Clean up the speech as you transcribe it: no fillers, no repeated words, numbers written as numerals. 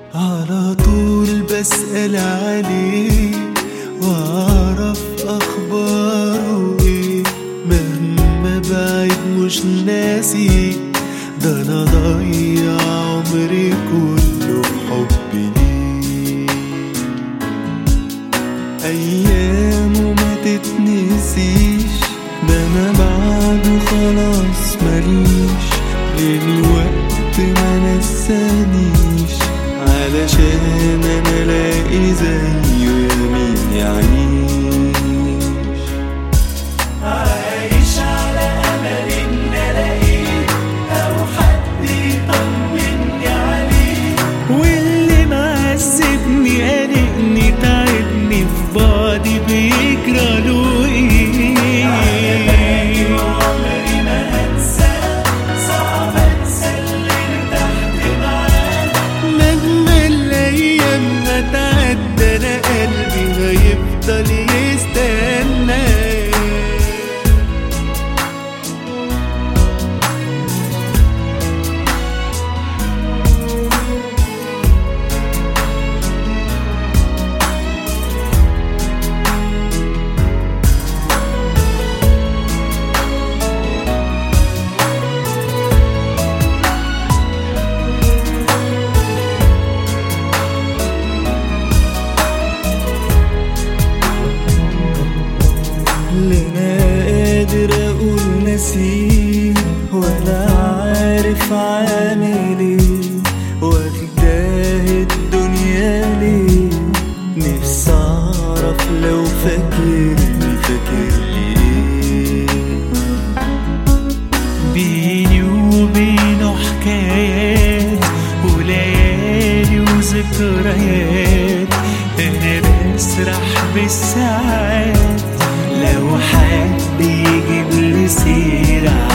على طول بسأل عليه واعرف اخباره ايه، مهما بعيد مش ناسي، ده انا ضيع عمري كله في حبي ليه. ايامه ما تتنسيش، ده انا بعده خلاص ماليش، للوقت ما نسانيش، علشان انا الاقي زيه يمين يعيش. عايش على امل ان الاقيه او حد يطمني عليه، واللي معذبني قلقني تعبني في بعدي بيجراله ايه. عمري ما هنساه، صعب انسى اللي ارتحت معاه، مهما الايام ما تعدى انا قلبي هيفضل يستنى. لا قادر اقول نسيه ولا عارف عامل ايه، واخداه الدنيا ليه، نفسي اعرف لو فاكرني فاكرني ايه. بيني وبينه حكايات وليالي وذكريات، انا بسرح بالساعات لو حد يجيب لي سيرة